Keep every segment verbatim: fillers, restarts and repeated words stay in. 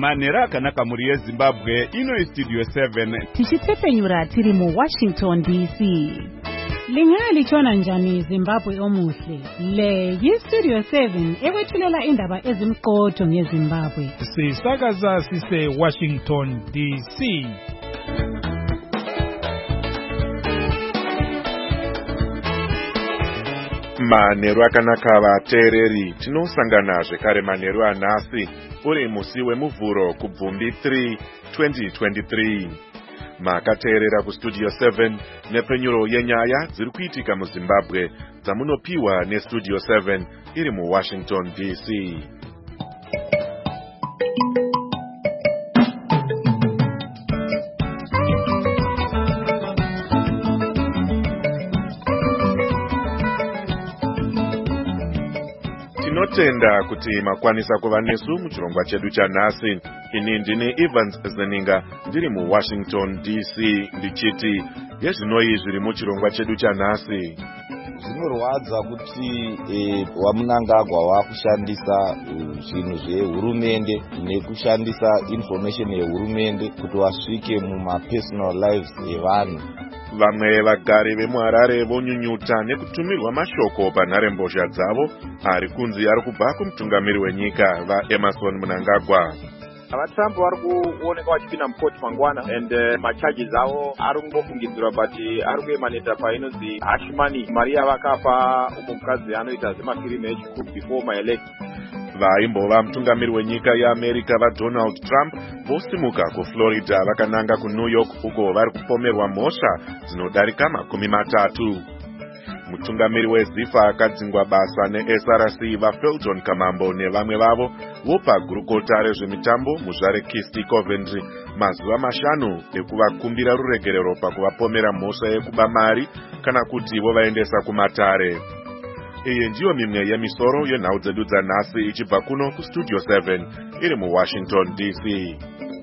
Manhero akanaka muri yeZimbabwe, ino Studio seven. Tichitsepenyura tiri mu Washington D C. Lingalitshona njani Zimbabwe omuhle? Le yi-Studio seven ekwethulela indaba ezimqotho ngeZimbabwe. Sisakaza sise Washington D C. Manhero akanaka vateereri, tinosangana zvekare manhero anhasi uri musi wemuvhuro kubvumbi three twenty twenty-three. Makateerera kuStudio seven nepenyuro yenyaya dziri kuitika muZimbabwe dzamunopiwa neStudio seven iri muWashington D C. Tinotenda kuti makwanisa kuva nesu muchirongwa chedu chanhasi. Ini ndini Evans Zeninga ndiri muWashington D C ndichiti yezvinoi zviri muchirongwa chedu chanhasi. Zvinorwadza kuti e, wamunangagwa wakushandisa zvinhu zvehurumende nekushandisa information yehurumende kuti wasvike muma personal lives evanhu. Vamwe vagari vemuHarare vonyunyuta nekutumirwa mashoko panharembozha dzavo ari kunzi ari kubva kumutungamiri wenyika vaEmmerson Mnangagwa. VaTrump vari kuoneka vachipinda mukoti mangwana and uh, macharges avo ari kungofungidzirwa but ari kuemaneta painonzi hush money, mari yavakapa umwe mukadzi anoita zvemafilimi echikuru before my election. Vaimbova mutungamiri wenyika yeAmerica vaDonald Trump vosimuka kuFlorida vakananga kuNew York uko vari kupomerwa mhosva dzinodarika makumi matatu. Mutungamiri weZIFA akadzingwa basa neS R C vaFelton Kamambo nevamwe vavo vopa gurukota rezvemitambo muzvare Kisti Coventry mazuva mashanu ekuvakumbira ruregerero pakuvapomera mhosva yekuba mari kana kuti vovaendesa kumatare. Iyi ndiyo mimwe yemisoro yenhau dzedu dzanhasi ichibva kuno kuStudio seven iri muWashington D C.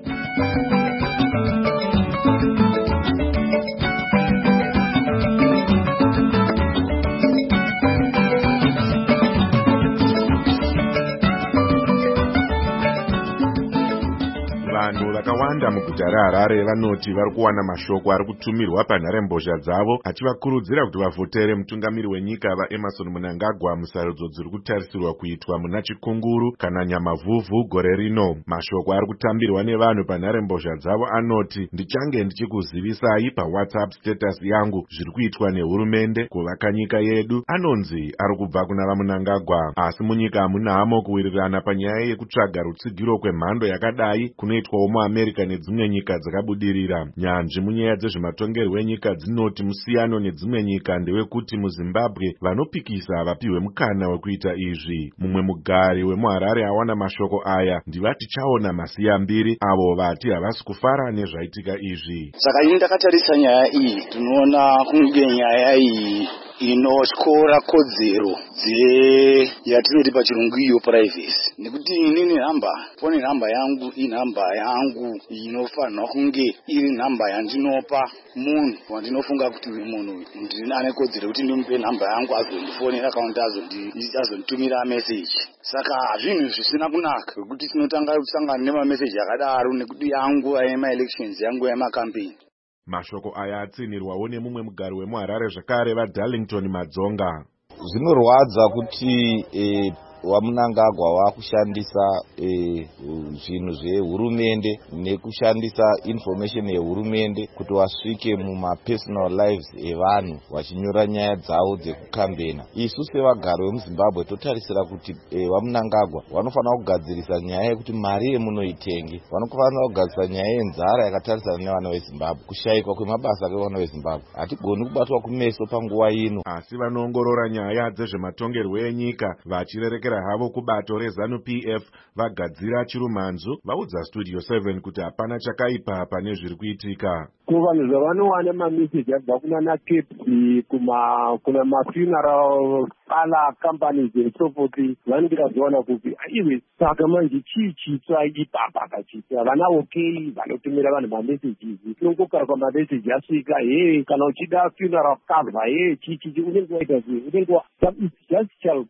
Vanhu vakawanda muguta reHarare vanoti vari kuwana mashoko ari kutumirwa panharembozha dzavo achivakurudzira kuti vavhotere mutungamiri wenyika vaEmmerson Mnangagwa musarudzo dziri kutarisirwa kuitwa muna Chikunguru kana Nyamavhuvhu gore rino. Mashoko ari kutambirwa nevanhu panharembozha dzavo anoti, ndichange ndichikuzivisai paWhatsApp status yangu zviri kuitwa nehurumende kuvaka nyika yedu. Anonzi ari kubva kuna vaMnangagwa, asi munyika hamuna hamo kuwirirana panyaya yekutsvaga rutsigiro kwemhando yakadai kunoitwa muAmerica nedzimwe nyika dzakabudirira. Nyanzvi munyaya dzezvematongerwo enyika dzinoti musiyano nedzimwe nyika ndewekuti muZimbabwe vanopikisa vapiwe mukana wekuita izvi. Mumwe mugari wemuHarare awana mashoko aya ndivati chaona masiyambiri avo vati havasi kufara nezvaitika izvi. Saka ini ndakatarisa nyaya iyi tinoona kunge nyaya iyi inoskora kodzero dze yatinoti pachirungu iyo privacy, nekuti inini nhamba foni nhamba yangu inhamba yangu inofanirwa kunge iri nhamba yandinopa munhu wandinofunga kuti uyu munhu ndini ane kodzero kuti ndimupe nhamba yangu azondifonera akaunti azonditumira meseji. Saka zvinhu zvisina kunaka kuti tinotanga kusangana nemameseji akadaro nekuti yangu ayema-elections yangu yema-campaign. Mashoko aya atsinirwawo nemumwe mugari wemuHarare zvakare vaDarlington Madzonga. Zvinorwadza kuti e, wamunangagwa wakushandisa e, zvinhu zvehurumende nekushandisa information yehurumende kuti wasvike muma personal lives evanhu wachinyora nyaya dzavo dzekukambena. Isu sevagari vemuZimbabwe totarisira kuti e, wamunangagwa vanofanira kugadzirisa nyaya yekuti mari yemunoitenge, vanofanira kugadzirisa nyaya yenzara yakatarisana nevana veZimbabwe, kushayikwa kwemabasa kwevana veZimbabwe. Hatigoni kubatwa kumeso panguva ino. Asi vanoongorora nyaya dzezvematongerwo enyika vachirerekera havo kubato reZanu P F vagadzira chirumanzu vaudza Studio seven kuti hapana chakaipa pane zviri kuitika. Kuvanhu zvavanowana mameseji abva kuna naKepsi kuma kuna mafuneral pala companies and so forth vanenge vazowana kupi iwe saka manje chii chitsva ipapa kachitsva vana okay vanotumira vanhu mameseji tinongokara kwamameseji asvika he kana uchida funeral cover he chichi unenge waita sei unenge it's just childish.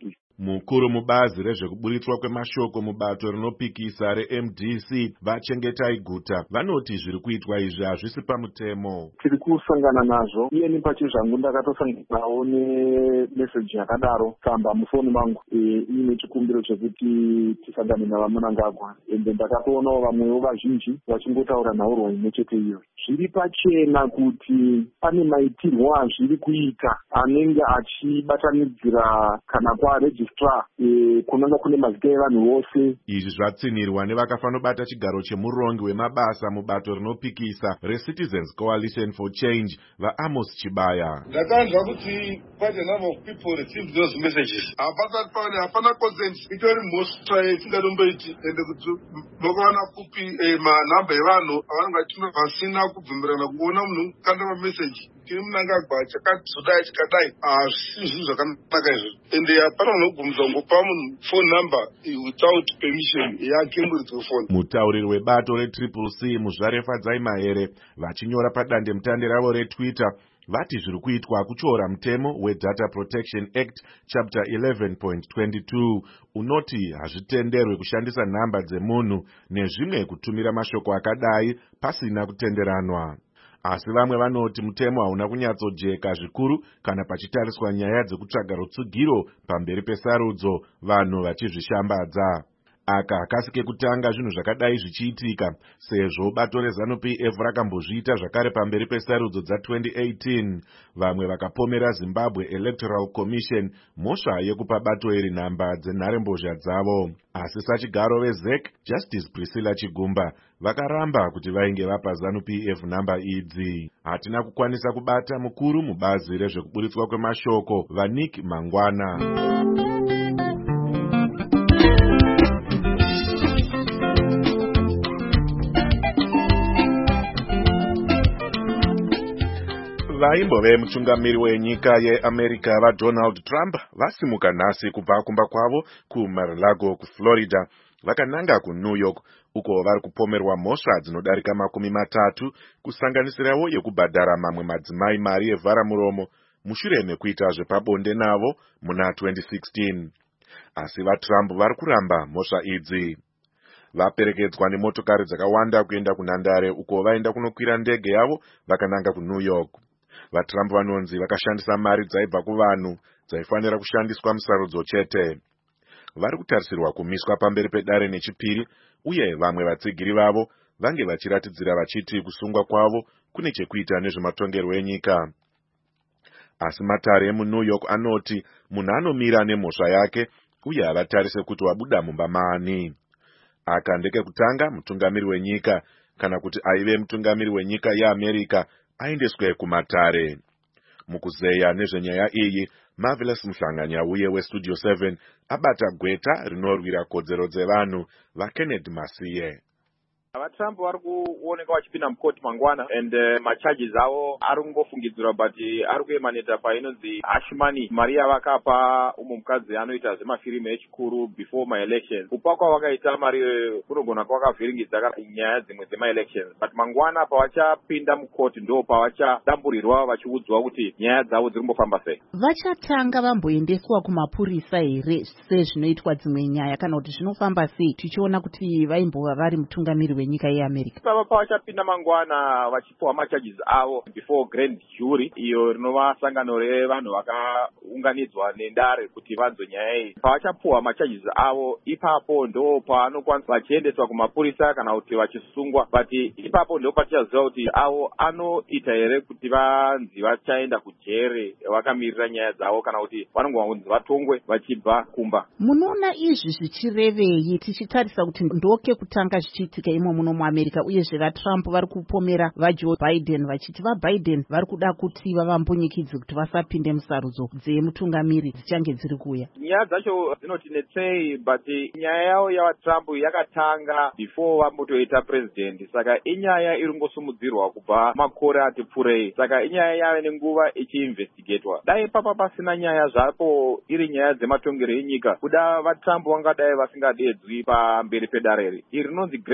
Mukuru mubazi rezvekuburitswa kwemashoko mubato rinopikisa re-M D C Vachengetai Guta vanoti zviri kuitwa izvi hazvisi pamutemo. Tiri kusangana nazvo. Iye ni pachi zvangu ndakatosanganawo nemeseji yakadaro tsamba mufoni mangu ine chikumbiro chekuti tisangane navaMnangagwa. Ende ndakatoonawo vamwewo vazhinji vachingotaura nhauro imwe chete iyo. Zviri pachena kuti pane maitirwo azviri kuita anenge achibatanidzira kana kwaregistrar kunanga kune mazita evanhu vose. Izvi zvatsinirwa nevakafanobata chigaro chemurongi wemabasa mubato rinopikisa reCitizens Coalition for Change vaAmos Chibaya. Ndakanzwa kuti quite a number of people received those messages. Apasati pane hapana consent itori mhosva yetingatomboiti ende kuti vakawana kupi manhamba evanhu avanenge vachituma vasina kubvumirana kuona munhu kukanda mameseji tiri Mnangagwa chakazodai chikadai hazvisi zvinhu zvakanaka izvozvo ende hapana unogumisa kungopa munhu phone number without permission yake muridzi wefoni. Mutauriri webato retriple C Muzvarefadzai Mahere vachinyora padande mutande ravo retwitter vati zviri kuitwa kuchoora mutemo weData Protection Act chapter eleven point twenty-two unoti hazvitenderwe kushandisa nhamba dzemunhu nezvimwe kutumira mashoko akadai pasina kutenderanwa. Asi vamwe vanoti mutemo hauna kunyatsojeka zvikuru kana pachitariswa nyaya dzekutsvaga rutsugiro pamberi pesarudzo vanhu vachizvishambadza. Aka hakasi kekutanga zvinhu zvakadai zvichiitika sezvo bato reZANU-P F rakambozviita zvakare pamberi pesarudzo dza twenty eighteen. Vamwe vakapomera Zimbabwe Electoral Commission mhosva yekupa bato iri nhamba dzenharembozha dzavo. Asi sachigaro veZ E C Justice Priscilla Chigumba vakaramba kuti vainge vapa ZANU-P F nhamba idzi. Hatina kukwanisa kubata mukuru mubazi rezvekuburitswa kwemashoko vaNick Mangwana. Vaimbove mutungamiri wenyika yeAmerica vaDonald Trump vasimuka nhasi kubva kumba kwavo kuMar-a-Lago kuFlorida vakananga kuNew York uko vari kupomerwa mhosva dzinodarika makumi matatu kusanganisirawo yekubhadhara mamwe madzimai mari yevharamuromo mushure mekuita zvepabonde navo muna twenty sixteen. Asi vaTrump vari kuramba mhosva idzi. Vaperekedzwa nemotokari dzakawanda kuenda kunhandare uko vaenda kunokwira ndege yavo vakananga kuNew York. VaTrump vanonzi vakashandisa mari dzaibva kuvanhu dzaifanira kushandiswa musarudzo chete. Vari kutarisirwa kumiswa pamberi pedare nechipiri uye vamwe vatsigiri vavo vange vachiratidzira vachiti kusungwa kwavo kune chekuita nezvematongerwo enyika. Asi matare emuNew York anoti munhu anomira nemhosva yake uye havatarise kuti wabuda mumba maani. Aka ndekekutanga mutungamiri wenyika kana kuti aive mutungamiri wenyika yeAmerica aendeswe kumatare. Mukuzeya nezvenyaya iyi Marvelous Muhlanganyauye weStudio seven abata gweta rinorwira kodzero dzevanhu vaKenneth Masiye. VaTrump vari kuoneka vachipinda mukoti mangwana and uh, macharges avo ari kungofungidzirwa but ari kuemaneta painonzi Ashmani mari yavakapa umwe mukadzi anoita zvemafirimu echikuru before my elections. Kupa kwavakaita mari kunogona kwakavhiringidza nyaya dzimwe dzema elections but mangwana pavachapinda mukoti ndo pavachadamburirwa vachiudzwa kuti nyaya dzavo dziri kumbofamba sei. Vachatanga vamboendeswa kumapurisa here sezvinoitwa dzimwe nyaya kana kuti zvinofamba sei tichiona kuti vaimbova vari mutungamiri nyika yeAmerica. Pava pavachapinda mangwana vachipuwa macharges avo before grand jury iyo rinova sangano revanhu vakaunganidzwa nendare kuti vanzwe nyaya iyi. Pavachapuwa macharges avo ipapo ndo paanokwanisa vachiendeswa kumapurisa kana kuti vachisungwa but ipapo ndo patichaziva kuti avo anoita here kuti vanzi vachaenda kujere vakamirira nyaya dzavo kana kuti vanongonzi vatongwe vachibva kumba. Munoona izvi zvichirevei tichitarisa kuti ndoke kutanga zvichiitika imo muno muAmerica uyezve vaTrump vari kupomera vaJoe Biden vachiti vaBiden vari kuda kuti vavambunyikidze kuti vasapinde musarudzo dzemutungamiri dzichange dziri kuuya. Nyaya dzacho dzinotinetsei but nyaya yavo yavaTrump yakatanga before vambotoita president saka inyaya iri ngosumudzirwa kubva makore ati pfurei saka inyaya yave nenguva ichiinvestigatwa. Dai papa pasina nyaya zvapo iri nyaya dzematongero enyika kuda vaTrump vangadai vasingadedzwi pamberi pedare iri rinonzi grand jury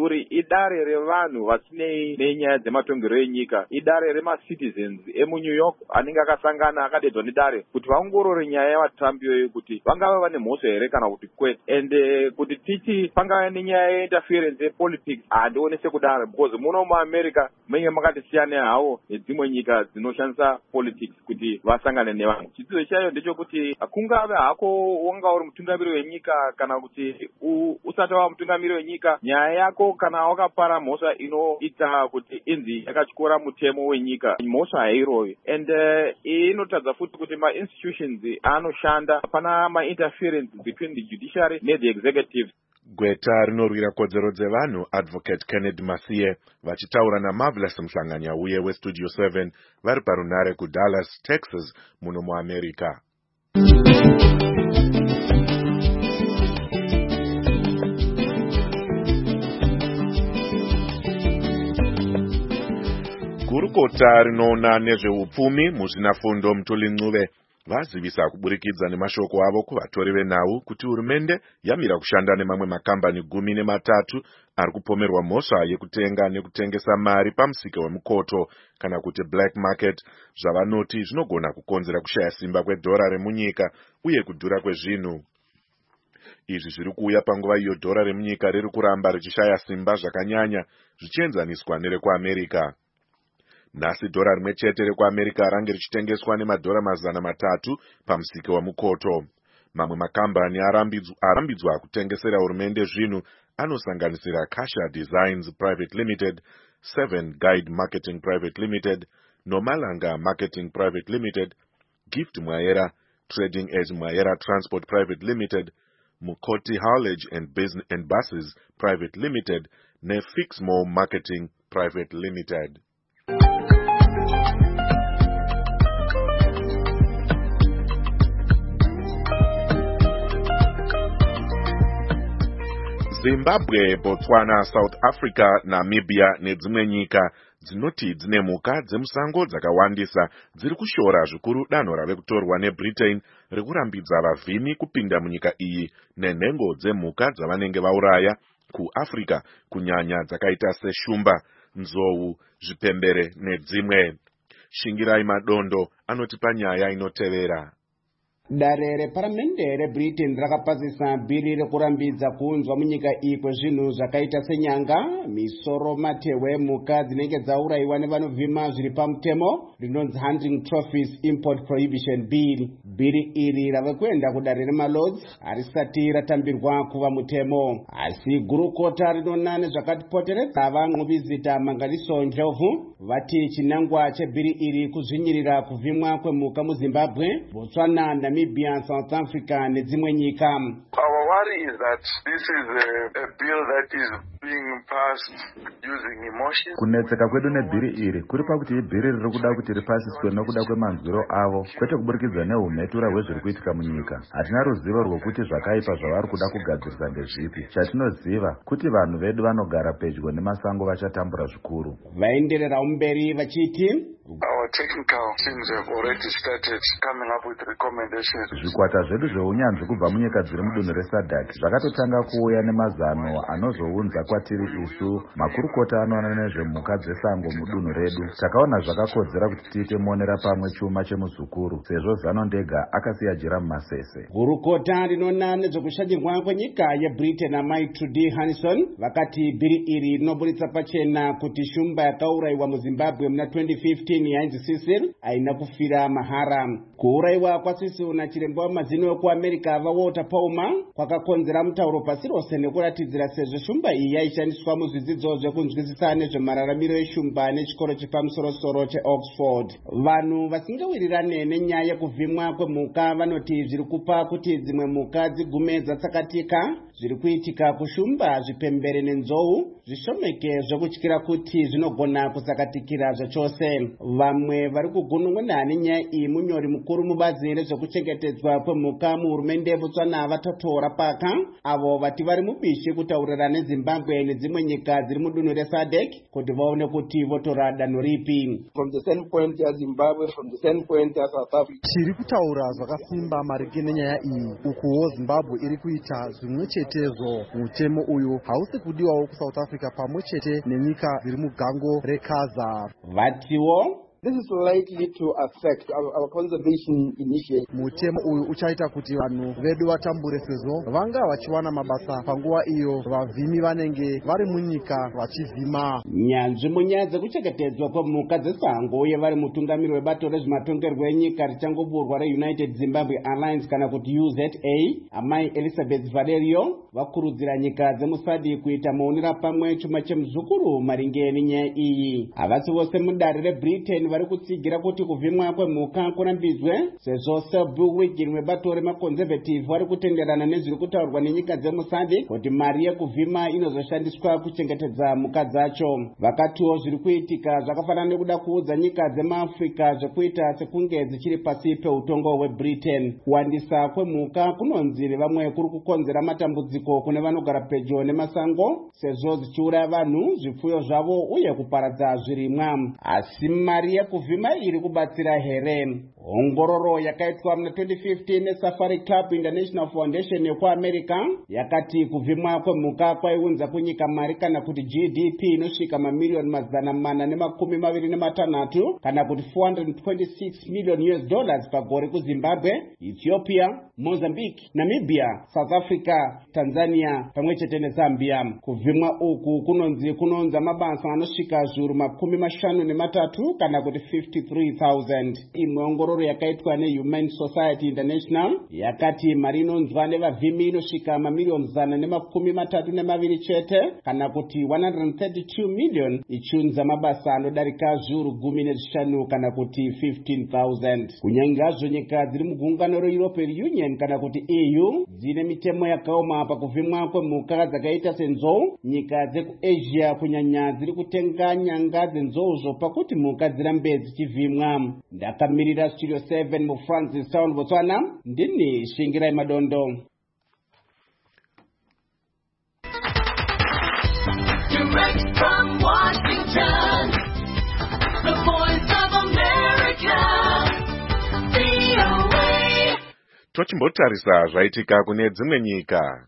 uri idare revanhu vasinei nenyaya dzematongerwo enyika, idare remacitizens emuNew York anenge akasangana akadedzwa nedare kuti vaongorore nyaya yavatambi iyoyo kuti vangava vane mhosva here kana kuti kwete. And uh, kuti tichi pangava nenyaya yeinterference yepolitics handione sekudaro, because muno muAmerica munenge makati siyana hawo nedzimwe nyika dzinoshandisa politics kuti vasangane nevanhu. Chidzidzo chayo ndechekuti kungave hako wanga uri mutungamiri wenyika kana kuti usati wava mutungamiri wenyika, nyaya yako kana wakapara mhosva inoita kuti inzi yakatyora mutemo wenyika, mhosva hairovi. And uh, inotadza futi kuti ma-institutions anoshanda pana ma-interference between the judiciary ne the executive. Gweta rinorwira kodzero dzevanhu Advocate Kennedy Masiye vachitaura naMarvelous Mhlanganya uye weStudio seven vari parunare kuDallas, Texas muno muAmerica. Gurukota rinoona nezveupfumi muzvinafundo Mutuli Ncube vazivisa kuburikidza nemashoko avo kuvatori venhau kuti hurumende yamira kushanda nemamwe makambani gumi nematatu ari kupomerwa mhosva yekutenga nekutengesa mari pamusika wemukoto kana kuti black market, zvavanoti zvinogona kukonzera kushaya simba kwedhora remunyika uye kudhura kwezvinhu. Izvi zviri kuuya panguva iyo dhora remunyika riri kuramba richishaya simba zvakanyanya zvichienzaniswa nerekuAmerica. Nhasi dhora rimwe chete rekuAmerica range richitengeswa nemadhora mazana matatu pamusika wemukoto. Mamwe makambani arambidzwa kutengesera hurumende zvinhu anosanganisira Kasha Designs Private Limited, Seven Guide Marketing Private Limited, Nomalanga Marketing Private Limited, Gift Mwayera, Trading Edge Mwayera Transport Private Limited, Mukoti Haulage and Business and Buses Private Limited, ne Fixmo Marketing Private Limited. Zimbabwe, Botswana, South Africa, Namibia nedzimwe nyika dzinoti dzine mhuka dzemusango dzakawandisa dziri kushora zvikuru danho rave kutorwa neBritain rekurambidza vavhimi kupinda munyika iyi nenhengo dzemhuka dzavanenge vauraya kuAfrica, kunyanya dzakaita seshumba, nzou, zvipembere nedzimwe. Shingirai Madondo anotipa nyaya inotevera. Dare reparamende reBritain rakapazisa bhiri rekurambidza kuunzwa munyika iyi kwezvinhu zvakaita senyanga, misoro, matewe, mhuka dzinenge dzauraiwa nevanovhima zviri pamutemo rinonzi Hunting Trophies Import Prohibition Bill. Bhiri iri rave kuenda kudare remalords harisati ratambirwa kuva mutemo, asi gurukota rinona nezvakatipoteredza vanovhizita Manganiso Ndlovu vati chinangwa chebhiri iri kuzvinyirira kuvhimwa kwemhuka muZimbabwe, Botswana, Namibia, South Africa nedzimwe nyika. Our worry is that this is a, a bill that is being passed using emotion. Kunetseka kwedu nebhiri iri kuri pakuti ibhiri riri kuda kuti ripasiswe nokuda kwemanzwiro avo kwete kuburikidza neumhetura hwezviri kuitika munyika. Hatina ruzivo rwokuti zvakaipa zvavari kuda kugadzirisa ndezvipi. Chatinoziva kuti vanhu vedu vanogara pedyo nemasango vachatambura zvikuru. Vaenderera mberi vachiti our technical teams have already started coming up with recommendations. Zvikwata zvedu zveunyanzvi kubva munyika dziri mudunhu reSADC zvakatotanga kuuya nemazano anozounza kwatiri isu makurukota anoona nezvemhuka dzesango mudunhu redu. Takaona zvakakodzera kuti tiite monera pamwe chuma chemuzukuru sezvo zano ndega akasiya jira mumasese. Gurukota rinoona nezvekushanyirwa kwenyika yeBritain amai Trudy Hanson vakati bhiri iri rinoburitsa pachena kuti shumba yakauraiwa muZimbabwe muna twenty fifteen yainzi Cecil haina kufira mahara. Kuuraiwa kwaCecil nachiremba wamazino ekuAmerica vaWalter Palmer kwakakonzera mutauro pasi rose nekuratidzira sezvo shumba iyi yaishandiswa muzvidzidzo zvekunzwisisa nezvemararamiro eshumba nechikoro chepamusoro-soro cheOxford. Vanhu vasingawirirane nenyaya yekuvhimwa kwemhuka vanoti zviri kupa kuti dzimwe mhuka dzigume dzatsakatika zviri kuitika kushumba, zvipembere nenzou zvishomeke zvekutyira kuti zvinogona kusakatikira zvachose. Vamwe vari kugunun'una nenyaya iyi munyori mukuru mubazi rezvekuchengetedzwa kwemhuka muhurumende yeBotswana vatotora paka avo vati vari mubishi kutaurira neZimbabwe nedzimwe nyika dziri mudunhu reSADC kuti vaone kuti votora danho ripi. From the standpoint ya Zimbabwe, from the standpoint ya South Africa, tiri kutaura zvakasimba maringe nenyaya iyi ukuwo Zimbabwe iri kuita zvimwe chete mitezo. Mutemo uyu hausi kudiwawo kuSouth Africa pamwe chete nenyika dziri mugango reKaza. Vatiwo this is likely to affect our, our conservation initiative. Mutemo uyu uchaita kuti vanhu vedu vatambure sezvo vanga vachiwana mabasa panguva iyo vavhimi vanenge vari munyika vachivhima. Nyanzvi munyaya dzekuchengetedzwa kwemhuka dzesango uye vari mutungamiri webato rezvematongerwo enyika richangoburwa reUnited Zimbabwe Alliance kana kuti U Z A, amai Elizabeth Valerio vakurudzira nyika dzemuSADC kuita maonera pamwe chuma chemuzukuru maringe nenyaya iyi. Havasi vose mudare reBritain vari kutsigira kuti kuvhimwa kwemhuka kurambidzwe sezvo Selby Wiggin webato remaconservative vari kutenderana nezviri kutaurwa nenyika dzemuSADC kuti mari yekuvhima inozoshandiswa kuchengetedza mhuka dzacho. Vakatiwo zviri kuitika zvakafanana nekuda kuudza nyika dzemaAfrica zvekuita sekunge dzichiri pasi peutongo hweBritain. Kuwandisa kwemhuka kunonzi vamwe kuri kukonzera matambudziko kune vanogara pedyo nemasango sezvo dzichiuraya vanhu, zvipfuyo zvavo uye kuparadza zvirimwa. Asi mari yekuvhima iri kubatsira here? Ongororo yakaitwa muna twenty fifteen neSafari Club International Foundation yekuAmerica yakati kuvhimwa kwemhuka kwaiunza kunyika mari kana kuti G D P inosvika mamiliyoni mazana mana nemakumi maviri nematanhatu kana kuti four hundred twenty-six million U S dollars pagore kuZimbabwe, Ethiopia, Mozambique, Namibia, South Africa, Tanzania pamwe chete neZambia. Kuvhimwa uku kunonzi kunonza mabasa anosvika zviuru makumi mashanu nematatu kana kuti fifty-three thousand. Imwe ongororo yakaitwa neHumane Society International yakati mari inonzwa nevavhimi inosvika mamiliyoni zana nemakumi matatu nemaviri chete kana kuti one hundred thirty-two million ichiunza mabasa anodarika zviuru gumi nezvishanu kana kuti fifteen thousand. Kunyangazvo nyika dziri mugungano reEuropean Union kana kuti E U dzine mitemo yakaoma pakuvhimwa kwemhuka dzakaita senzou, nyika dzekuAsia kunyanya dziri kutenga nyanga dzenzouzo pakuti mhuka dzirambe dzichivhimwa. Ndakamirira Studio seven mu Francis Town, Botswana, ndini Shingirai Madondo. Direct from Washington, the voice of America, V O A. Tochimbotarisa zvaitika kune dzimwe nyika.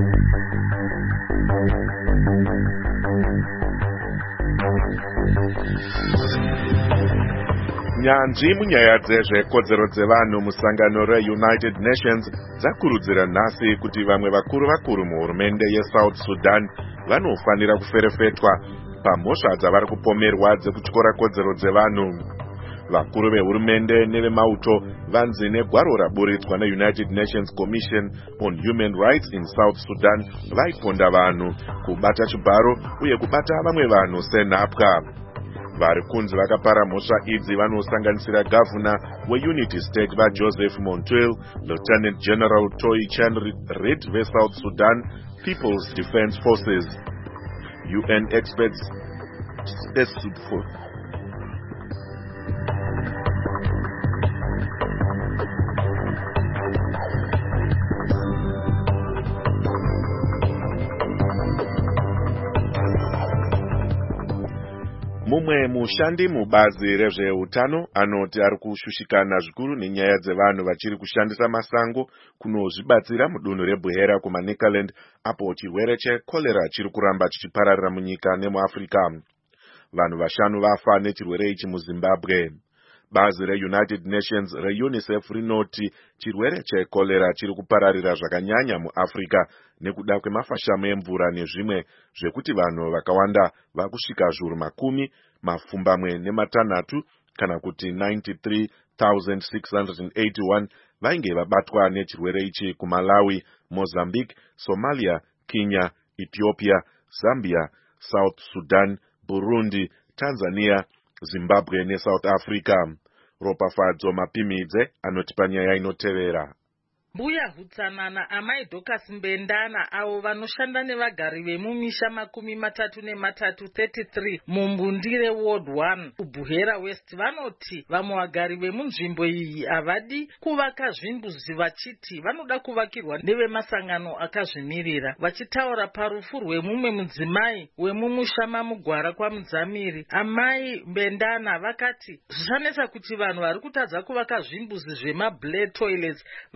Nyanzvi munyaya dzezvekodzero dzevanhu musangano reUnited Nations dzakurudzira nhasi kuti vamwe vakuru vakuru muhurumende yeSouth Sudan vanofanira kuferefetwa pamhosva dzavari kupomerwa dzekutyora kodzero dzevanhu. Vakuru vehurumende nevemauto vanzi negwaro raburitswa neUnited Nations Commission on Human Rights in South Sudan vaiponda vanhu, kubata chibharo uye kubata vamwe vanhu senhapwa. Vari kunzi vakapara mhosva idzi vanosanganisira gavhuna weUnity State vaJoseph Montwell, Lieutenant General Toyi Chan Reid veSouth Sudan People's Defense Forces. U N experts Mumwe mushandi mubazi rezveutano anoti ari kushushikana zvikuru nenyaya dzevanhu vachiri kushandisa masango kunozvibatsira mudunhu reBuhera kumaNicaland apo chirwere chekolera chiri kuramba chichipararira munyika nemuAfrica. Vanhu vashanu vafa nechirwere ichi muZimbabwe. Bazi reUnited Nations reUNICEF rinoti chirwere chekolera chiri kupararira zvakanyanya muAfrica nekuda kwemafashamo emvura nezvimwe zvekuti vanhu vakawanda vakusvika zviuru makumi mapfumbamwe nematanhatu kana kuti ninety-three thousand six hundred eighty-one vainge vabatwa nechirwere ichi kuMalawi, Mozambique, Somalia, Kenya, Ethiopia, Zambia, South Sudan, Burundi, Tanzania, Zimbabwe neSouth Africa. Ropafadzo Mapimidze anotipa nyaya inotevera. Mbuya hutsanana amai Dorcas Mbendana avo vanoshanda nevagari vemumisha makumi matatu nematatu thirty-three mumbundire Ward one kuBuhera West vanoti vamwe vagari vemunzvimbo iyi havadi kuvaka zvimbuzi vachiti vanoda kuvakirwa nevemasangano akazvimirira. Vachitaura parufu rwemumwe mudzimai wemumusha mamugwara kwaMudzamiri, amai Mbendana vakati zvichanetsa kuti vanhu vari kutadza kuvaka zvimbuzi zvemablade toilets vavake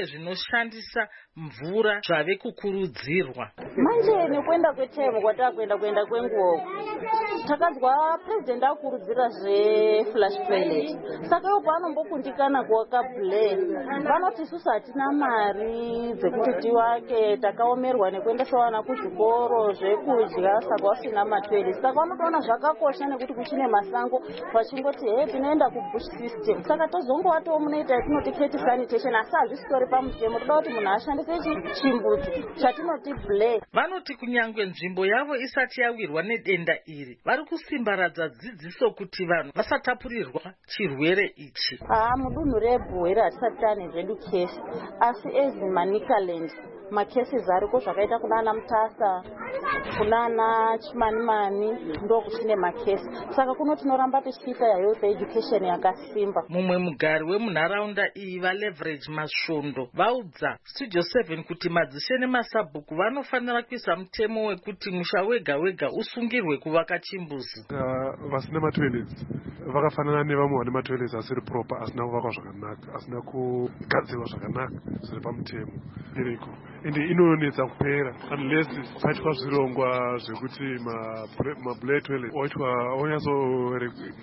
zvinoshandisa mvura zvave kukurudzirwa. Manje nekuenda kwetemu kwatakuenda kuenda kwenguva takadzwa president akurudzira zve-flash toilet. Saka iwo panombokundikana kuwakabhule vanoti isusu hatina mari dzekuti tivake, takaomerwa nekuendesa vana kuzvikoro zvekudya, saka vasina matoilet. Saka vanotoona zvakakosha nekuti kuchine masango vachingoti he tinoenda kubush system. Saka tozongowatiwo munoita yatinoti keti sanitation, asi hazvisitori pamutemo. Toda kuti munhu ashandise chimbuzi chatinoti blay. Vanoti kunyangwe nzvimbo yavo isati yawirwa nedenda iri, vari kusimbaradza dzidziso kuti vanhu vasatapurirwa chirwere ichi. Ah, mudunhu rebhuhera hatisati tane zvedu kesi, asi ezi maNicaland makesi ariko zvakaita kunana Mutasa, kunana Chimanimani ndo kuchine makesi. Saka kuno tinoramba tichiita ya youth education yakasimba. Mumwe mugari wemunharaunda iyi vaLeverage Masvondo vaudza Studio seven kuti madzishe nemasabhuku vanofanira kuisa mutemo wekuti musha wega wega usungirwe kuvaka chimbuzi. Uh, vasina matoilets vakafanana nevamwe vane matoilets asiri proper, asina kuvakwa zvakanaka, asina kugadzirwa zvakanaka zviri pamutemo iriko. Ende inonetsa kupera unless paitwa zvirongwa zvekuti mablack toilet oitwa onyatso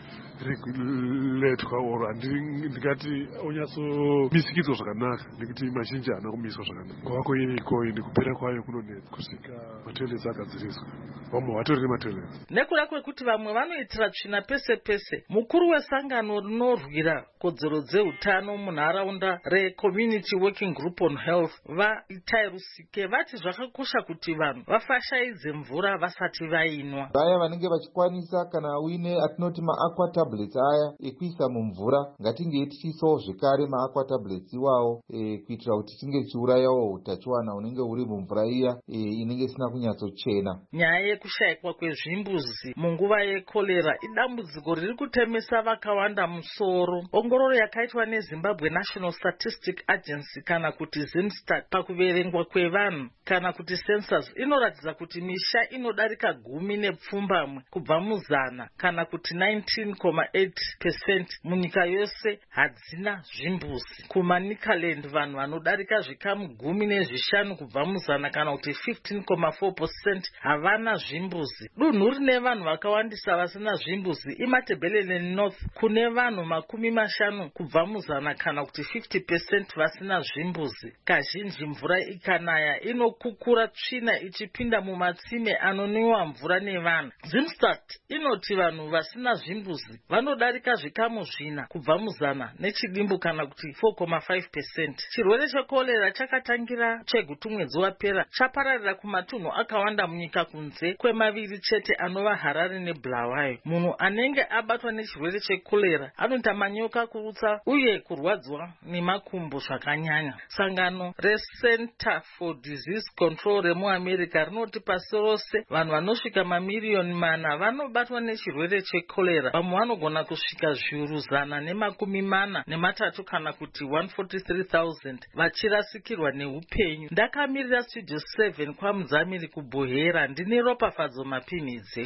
regulatwa or ndingati onyatso misikidzwa zvakanaka, nekuti mazhinji haana kumiswa zvakanaka. Kwako iriko ende kupera kwayo kunonetsa kusvika matoilets agadziriswa. Vamwe vatori matoilets. Nekuda kwekuti vamwe vanoitira tsvina pese pese, mukuru wesangano rinorwira kodzero dzeutano munharaunda reCommunity Working Group on Health vaitai Rusike vati zvakakosha kuti vanhu vafashaidze mvura vasati vainwa. Vaya vanenge vachikwanisa kana uine atinoti maaqua tablets aya ekuisa mumvura, ngatinge tichiisawo zvekare maaqua tablets iwawo e, kuitira kuti tinge tichiurayawo utachiwana unenge uri mumvura iya e, inenge isina kunyatsochena. Nyaya yekushayikwa kwezvimbuzi munguva yekorera idambudziko riri kutemesa vakawanda musoro. Ongororo yakaitwa neZimbabwe National Statistic Agency kana kuti ZimStat pakuverengwa kwevanhu kana kuti census inoratidza kuti misha inodarika gumi nepfumbamwe kubva muzana kana kuti nineteen point eight percent munyika yose hadzina zvimbuzi. kumaNicaland vanhu vanodarika zvikamu gumi nezvishanu kubva muzana kana kuti fifteen point four percent havana zvimbuzi. Dunhu rine vanhu vakawandisa vasina zvimbuzi iMatabeleland North kune vanhu makumi mashanu kubva muzana kana kuti fifty percent vasina zvimbuzi. Kazhinji mvura ikanaya inokukura tsvina ichipinda mumatsime anonwiwa mvura nevanhu. ZimStat inoti vanhu vasina zvimbuzi vanodarika zvikamu zvina kubva muzana nechidimbu kana kuti four point five percent. Chirwere chekorera chakatangira chegutu mwedzi wapera chapararira kumatunhu akawanda munyika kunze kwemaviri chete anova Harare neBulawayo. Munhu anenge abatwa nechirwere chekorera anoita manyoka, kurutsa uye kurwadzwa nemakumbo zvakanyanya. Sangano reCenter for Disease Control remuAmerica rinoti pasi rose vanhu vanosvika mamiriyoni mana vanobatwa nechirwere chekorera. Vamwe vanogona kusvika zviuru zana nemakumi mana nematatu kana kuti one hundred forty-three thousand vachirasikirwa neupenyu. Ndakamirira Studio seven kwamudzamiri kuBuhera, ndine Ropafadzo Mapinidze.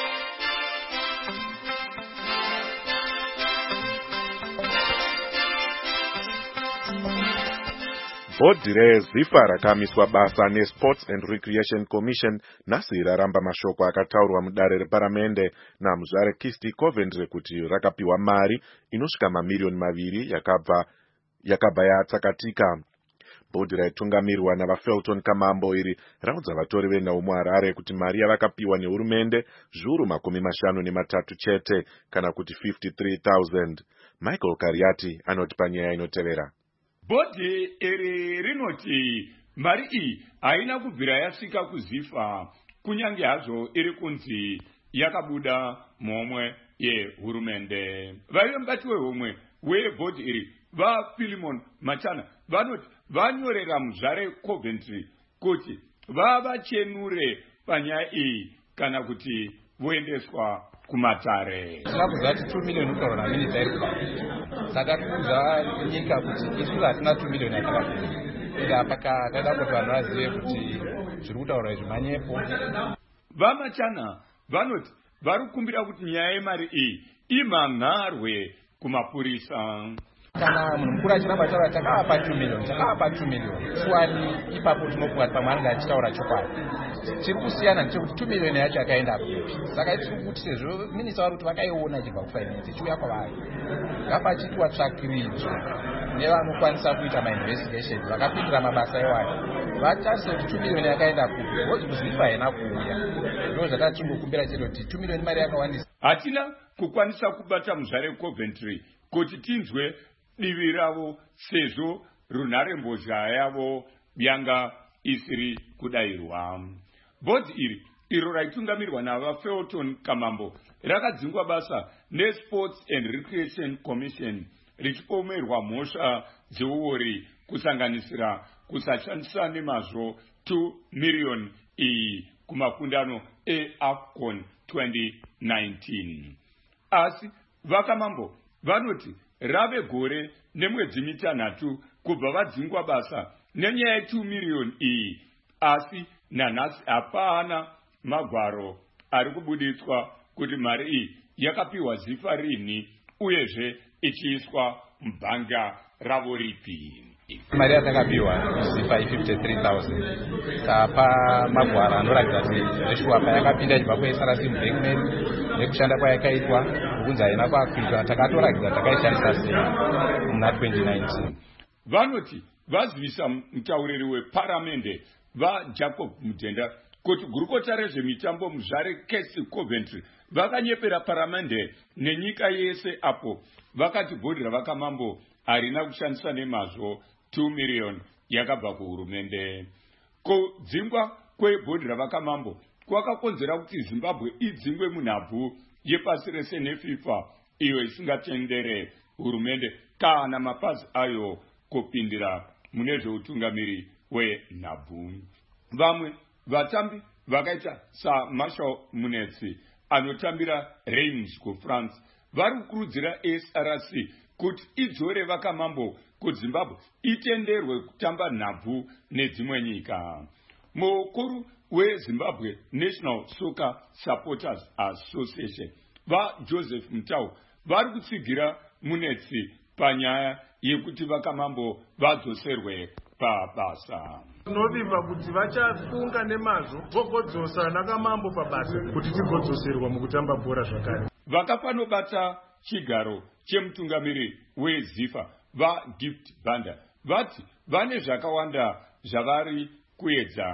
Bhodhi reZIFA rakamiswa basa neSports and Recreation Commission nhasi raramba mashoko akataurwa mudare reparamende naMuzvare Kisti Coventry kuti rakapiwa mari inosvika mamiriyoni maviri yakabva yakabva yatsakatika. Bhodhi raitungamirwa navaFelton Kamambo iri raudza vatori venhau muHarare kuti mari yavakapiwa nehurumende zviuru makumi mashanu nematatu chete kana kuti fifty-three thousand. Michael Kariati anoti panyaya inotevera. Bhodhi iri rinoti mari iyi haina kubvira yasvika kuZIFA kunyange hazvo iri kunzi yakabuda muhomwe yehurumende. Vaive mubati wehomwe webhodhi iri vaPhilemon Machana vanoti vanyorera Muzvare Coventry kuti vavachenure panyaya iyi kana kuti voendeswa kumatare. Tina kuziva kuti two million kutaura namini dzairi kubva. Saka kuudza nyika kuti isusu hatina two million yatakapinda. Ende apa kada kuti vanhu vazive kuti zviri kutaura izvi manyepo. VaMachana vanoti vari kukumbira kuti nyaya yemari iyi imhanharwe kumapurisa. kana munhu mukuru achiramba taura takavapa two million takavapa two million suwani ipapo tinofunga kuti pamwe anenge achitaura chokwadi. Chiri kusiyana ndechekuti two million yacho yakaenda kupi. Saka tiri kuti sezvo minisa vari kuti vakaiona ichibva kufinance ichiuya kwavari ngapachitwa tsvakiridzo nevanokwanisa kuita mainvestigation vakapindira mabasa iwayo vatarise kuti two million yakaenda kupi vozi kuzipa haina kuuya. Ndo zvatatingokumbira chete kuti two million mari yakawandisa. Hatina kukwanisa kubata muzvare Coventry kuti tinzwe divi ravo sezvo runharembozha yavo yanga isiri kudayirwa. Bhodhi iri iro raitungamirwa navaFelton Kamambo rakadzingwa basa neSports and Recreation Commission richipomerwa mhosva dzeuori kusanganisira kusashandisa nemazvo two million iyi kumakundano eAFCON twenty nineteen. Asi vaKamambo vanoti rave gore nemwedzi mitanhatu kubva vadzingwa basa nenyaya ye two million iyi, asi nanhasi hapana magwaro ari kubuditswa kuti mari iyi yakapiwa zifa rini uyezve ichiiswa mbanga ravo ripi. Mari yatakapiwa zifa i-fifty-three thousand tapa magwaro anoratidza kuti reshuwa payakapinda ichibva kuS R C muBlackmail nekushanda kwayakaitwa kukunzi haina kwakuitwa takatoratidza takaishandisa sei muna twenty nineteen. Vanoti vazivisa mutauriri weparamende vaJacob Mudhenda kuti gurukota rezvemitambo muzvare Kesi Coventry vakanyepera paramende nenyika yese apo vakati bhodhi ravaKamambo harina kushandisa nemazvo two million yakabva kuhurumende. Kudzingwa kwebhodhi ravaKamambo kwakakonzera kuti Zimbabwe idzingwe munhabvu yepasi rese neFIFA iyo isingatendere hurumende kana mapazi ayo kupindira mune zveutungamiri wenhabvu. Vamwe vatambi vakaita saMarshall Munetsi anotambira Reims kuFrance vari kukurudzira S R C kuti idzore vaKamambo kuti Zimbabwe itenderwe kutamba nhabvu nedzimwe nyika. Mukuru weZimbabwe National Soccer Supporters Association vaJoseph Mutau vari kutsigira Munetsi panyaya yekuti vaKamambo vadzoserwe pabasa. Tinovimba kuti vachafunga nemazvo vogodzosa naKamambo pabasa kuti tigodzoserwa mukutamba bhora zvakare. Vakapanobata chigaro chemutungamiri weZIFA vaGift Banda vati vane zvakawanda zvavari kuedza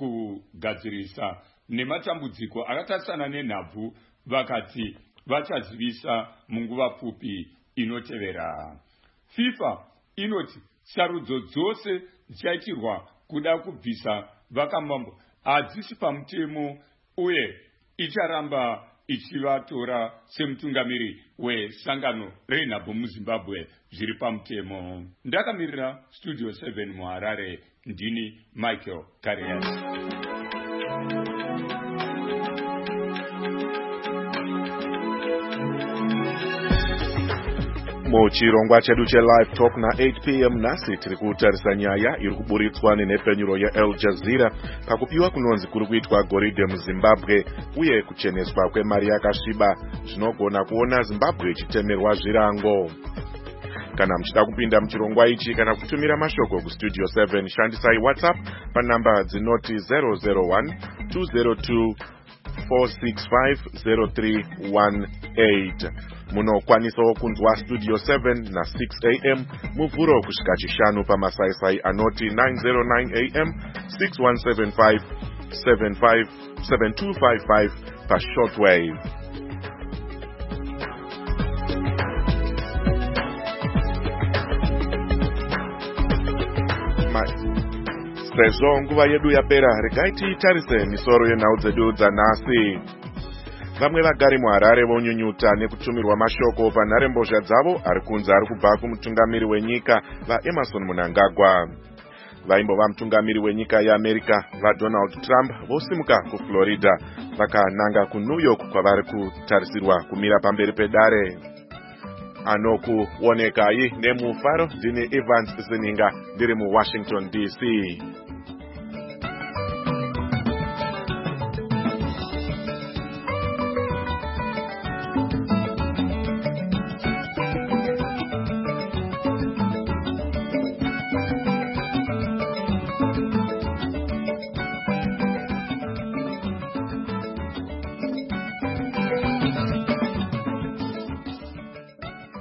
kugadzirisa nematambudziko akatarisana nenhabvu vakati vachazivisa munguva pfupi inotevera. FIFA inoti sarudzo dzose dzichaitirwa kuda kubvisa vaKamambo hadzisi pamutemo uye icharamba ichivatora semutungamiri wesangano renhabvu muZimbabwe zviri pamutemo. Ndakamirira Studio seven muHarare, ndini Michael Karias. Muchirongwa chedu cheLive Talk na eight p m nhasi tiri kutarisa nyaya iri kuburitswa nenhepfenyuro yeAl Jazeera pakupiwa kunonzi kuri kuitwa goridhe muZimbabwe uye kucheneswa kwemari yakasviba zvinogona kuona Zimbabwe ichitemerwa zvirango. Kana muchida kupinda muchirongwa ichi kana kutumira mashoko kuStudio seven shandisai WhatsApp panhamba dzinoti zero zero one two zero two four six five zero three one eight. Munokwanisawo kunzwa Studio seven na six a m muvhuro kusvika chishanu pamasaisai anoti nine zero nine a m six one seven five seven five seven two five five pashortwave. Sezvo nguva yedu yapera, regai titarise misoro yenhau dzedu dzanhasi. Vamwe vagari muHarare vonyunyuta nekutumirwa mashoko panharembozha dzavo ari kunzi ari kubva kumutungamiri wenyika vaEmerson Mnangagwa. Vaimbova mutungamiri wenyika yeAmerica vaDonald Trump vosimuka kuFlorida vakananga kuNew York kwavari kutarisirwa kumira pamberi pedare. Anokuonekai nemufaro ndini Evans Zininga ndiri muWashington D C.